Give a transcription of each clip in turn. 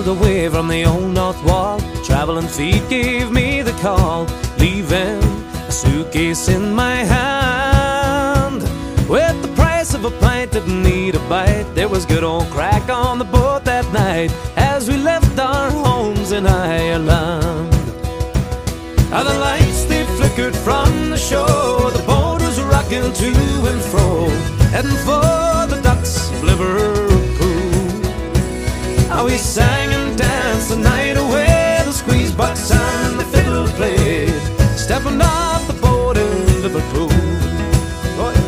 sailed away from the old north wall. Traveling feet gave me the call, leaving a suitcase in my hand. With the price of a pint, didn't need a bite. There was good old crack on the boat that night as we left our homes in Ireland. How the lights, they flickered from the shore. The boat was rocking to and fro, heading for the docks of Liverpool. How we sang and danced the night away. The squeeze box and the fiddle played, stepping off the boat in Liverpool. Oh, yeah.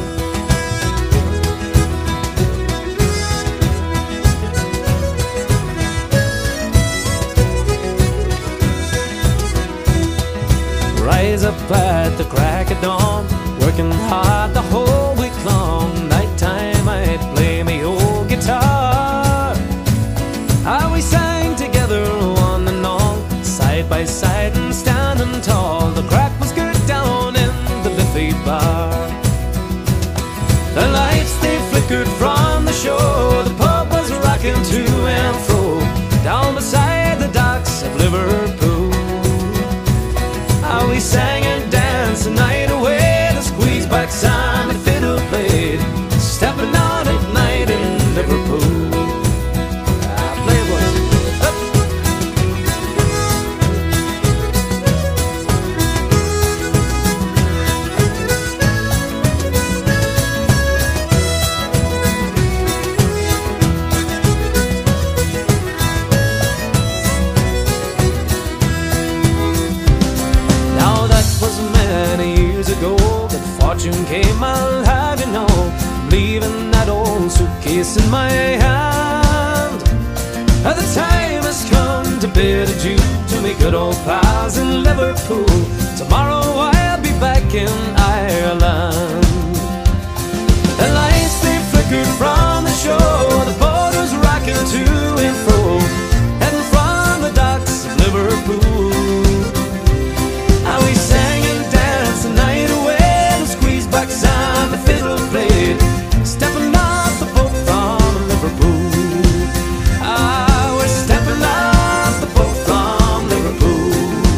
Rise up at the crack of dawn, working hard the whole week long. Nighttime I'd play me old guitar. How we sang together one and all, side by side and standing tall. The crack was good down in the Liffey bar. The lights, they flickered from the shore. The pub was rocking to and fro down beside the docks of Liverpool. How we sang and danced the night away. The squeeze box and the fiddle played, stepping out at night in Liverpool. Play it once. Fortune came, I'll have you know, leaving that old suitcase in my hand. The time has come to bid adieu to me good old pals in Liverpool. Tomorrow I'll be back in Ireland. The lights, they flickered from the shore. The boat was rocking to and fro, heading from the docks of Liverpool. How we sang and danced the night away. Box and the fiddle played, stepping off the boat from Liverpool. Ah, we're stepping off the boat from Liverpool.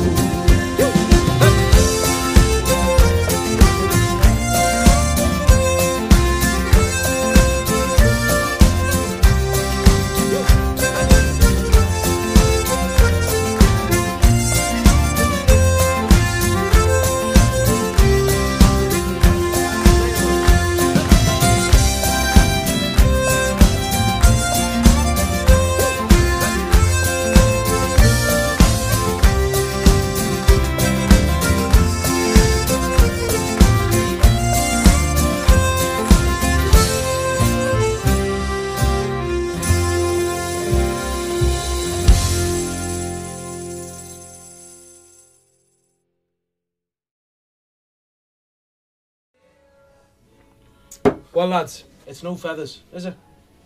Well, lads, it's no feathers, is it?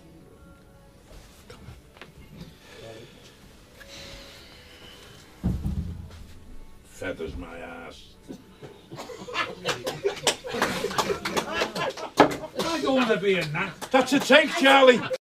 Feathers my ass. I don't want to be a gnat. That's a take, Charlie.